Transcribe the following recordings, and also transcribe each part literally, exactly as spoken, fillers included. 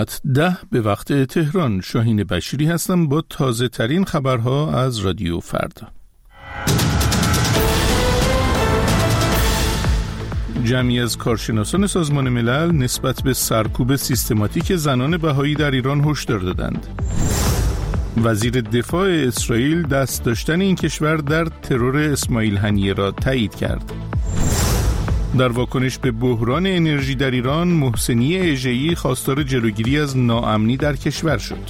ده به وقت تهران. شاهین بشیری هستم با تازه ترین خبرها از رادیو فردا. جمعی از کارشناسان سازمان ملل نسبت به سرکوب سیستماتیک زنان بهایی در ایران هشدار دادند. وزیر دفاع اسرائیل دست داشتن این کشور در ترور اسماعیل هنیه را تایید کرد. در واکنش به بحران انرژی در ایران، محسنی اژه‌ای خواستار جلوگیری از ناامنی در کشور شد.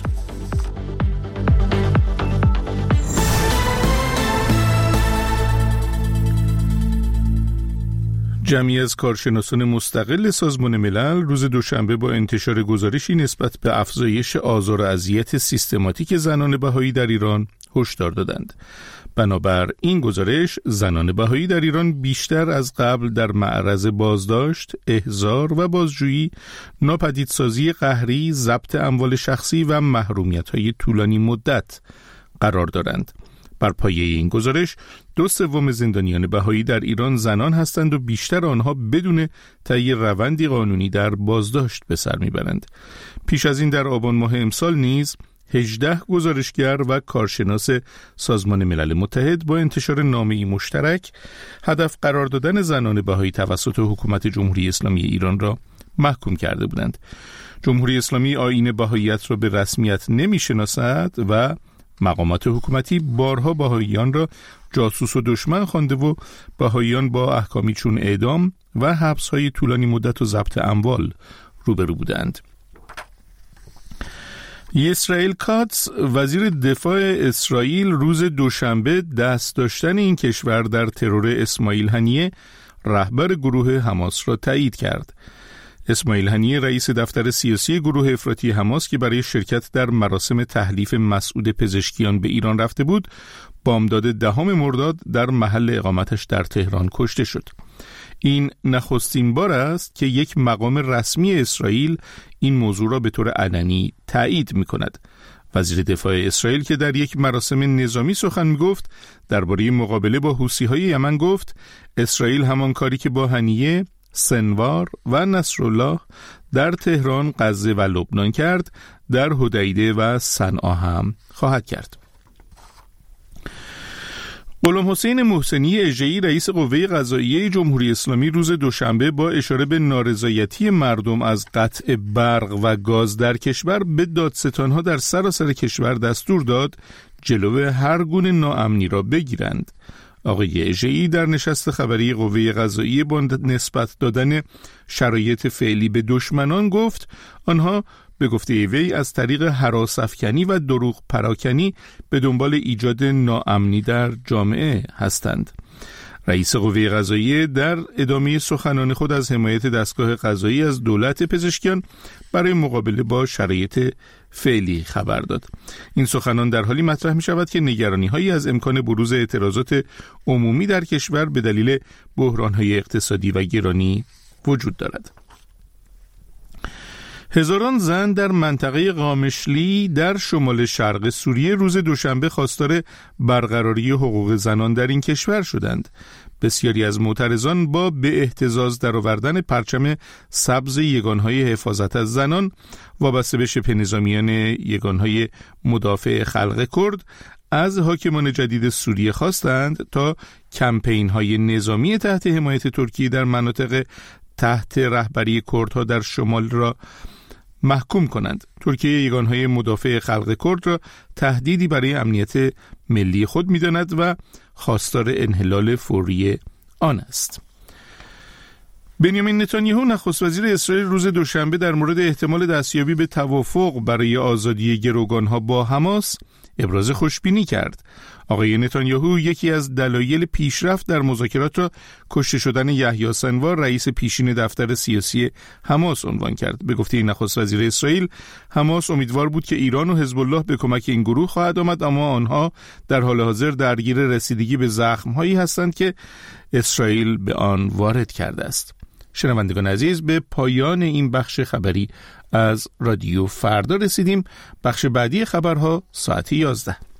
جمعی از کارشناسان مستقل سازمان ملل روز دوشنبه با انتشار گزارشی نسبت به افزایش آزار و اذیت سیستماتیک زنان بهایی در ایران هشدار دادند. بنابر این گزارش، زنان بهایی در ایران بیشتر از قبل در معرض بازداشت، احضار و بازجویی، ناپدیدسازی قهری، ضبط اموال شخصی و محرومیت‌های طولانی مدت قرار دارند. بر پایه این گزارش، دو سوم زندانیان بهایی در ایران زنان هستند و بیشتر آنها بدون طی روندی قانونی در بازداشت به سر میبرند. پیش از این در آبان ماه امسال نیز هجده گزارشگر و کارشناس سازمان ملل متحد با انتشار نامه‌ای مشترک هدف قرار دادن زنان بهایی توسط حکومت جمهوری اسلامی ایران را محکوم کرده بودند. جمهوری اسلامی آیین بهاییت را به رسمیت نمی‌شناسد و مقامات حکومتی بارها بهاییان را جاسوس و دشمن خوانده و بهاییان با احکامی چون اعدام و حبس‌های طولانی مدت و ضبط اموال روبرو بودند. اسرائیل کاتس، وزیر دفاع اسرائیل، روز دوشنبه دست داشتن این کشور در ترور اسماعیل هنیه، رهبر گروه حماس را تایید کرد. اسماعیل هنیه رئیس دفتر سیاسی گروه افراطی حماس که برای شرکت در مراسم تحلیف مسعود پزشکیان به ایران رفته بود، بامداد دهم مرداد در محل اقامتش در تهران کشته شد. این نخستین بار است که یک مقام رسمی اسرائیل این موضوع را به طور علنی تایید می کند. وزیر دفاع اسرائیل که در یک مراسم نظامی سخن می گفت درباره مقابله با حوثی‌های یمن گفت اسرائیل همان کاری که با هنیه، سنوار و نصرالله در تهران، غزه و لبنان کرد، در حدیده و صنعا هم خواهد کرد. غلام حسین محسنی اژه‌ای رئیس قوه قضاییه جمهوری اسلامی روز دوشنبه با اشاره به نارضایتی مردم از قطع برق و گاز در کشور به دادستان‌ها در سراسر کشور دستور داد جلو هر گونه ناامنی را بگیرند. آقای اژه‌ای در نشست خبری قوه قضاییه با نسبت دادن شرایط فعلی به دشمنان گفت آنها به گفته وی از طریق هراس‌افکنی و دروغ پراکنی به دنبال ایجاد ناامنی در جامعه هستند. رئیس قوه قضاییه در ادامه سخنان خود از حمایت دستگاه قضایی از دولت پزشکیان برای مقابله با شرایط فعلی خبر داد. این سخنان در حالی مطرح می شود که نگرانی‌هایی از امکان بروز اعتراضات عمومی در کشور به دلیل بحران‌های اقتصادی و گرانی وجود دارد. هزاران زن در منطقه قامشلی در شمال شرق سوریه روز دوشنبه خواستار برقراری حقوق زنان در این کشور شدند. بسیاری از معترضان با به اهتزاز درآوردن پرچم سبز یگانهای حفاظت از زنان وابسته به شبه نظامیان یگانهای مدافع خلق کرد از حاکمان جدید سوریه خواستند تا کمپین‌های نظامی تحت حمایت ترکیه در مناطق تحت رهبری کردها در شمال را محکوم کنند. ترکیه یگانهای مدافع خلق کرد را تهدیدی برای امنیت ملی خود می‌داند و خواستار انحلال فوری آن است. بنیامین نتانیاهو نخست وزیر اسرائیل روز دوشنبه در مورد احتمال دستیابی به توافق برای آزادی گروگانها با حماس ابراز خوشبینی کرد. آقای نتانیاهو یکی از دلایل پیشرفت در مذاکرات را کشته شدن یحیی سنوار رئیس پیشین دفتر سیاسی حماس عنوان کرد. به گفته نخست وزیر اسرائیل، حماس امیدوار بود که ایران و حزب الله به کمک این گروه خواهد آمد، اما آنها در حال حاضر درگیر رسیدگی به زخم‌هایی هستند که اسرائیل به آن وارد کرده است. شنوندگان عزیز، به پایان این بخش خبری از رادیو فردا رسیدیم. بخش بعدی خبرها ساعت یازده.